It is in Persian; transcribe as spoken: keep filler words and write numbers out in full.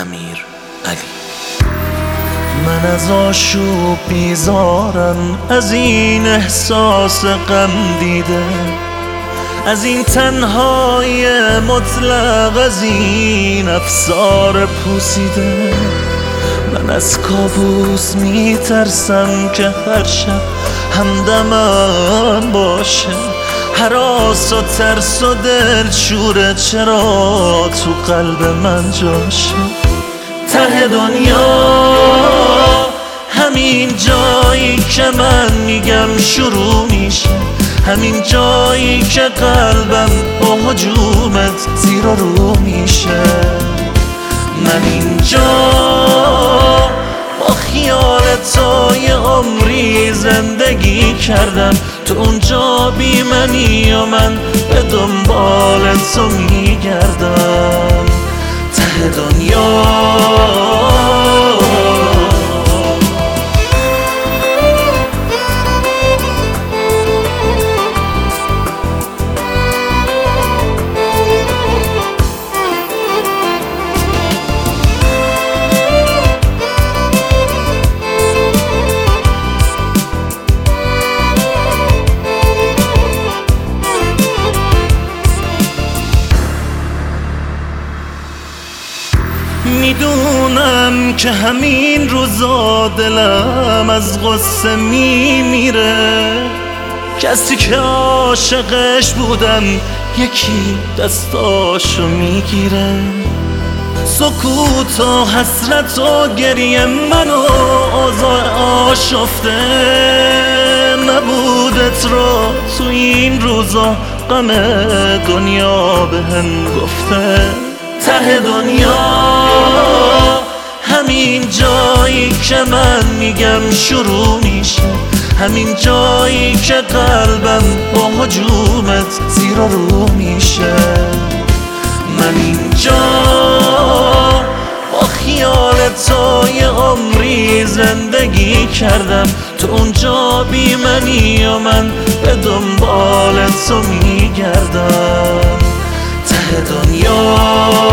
امیر علی. من از آشوب بیزارم، از این احساس غم دیده، از این تنهایی مطلق، از این افسار پوسیده. من از کابوس میترسم که هر شب همدمم باشه، هراس و ترس و دلشوره چرا تو قلب من جاشه. ته دنیا همین جایی که من میگم شروع میشه، همین جایی که قلبم با هجومت زیر و رو میشه. من اینجا با خیال تو یه عمری زندگی کردم، تو اونجا بی منی و من به دنبال تو میگردم. ته دنیا میدونم که همین روزا دلم از غصه میمیره، کسی که عاشقش بودم یکی دستاشو میگیره. سکوت و حسرت و گریه منو آزار آشفته، نبودت رو تو این روزا غم دنیا بهم گفته. ته دنیا همین جایی که من میگم شروع میشه، همین جایی که قلبم با هجومت زیر و رو میشه. من اینجا با خیال تو یه عمری زندگی کردم، تو اونجا بی منی و من به دنبال تو میگردم. ته دنیا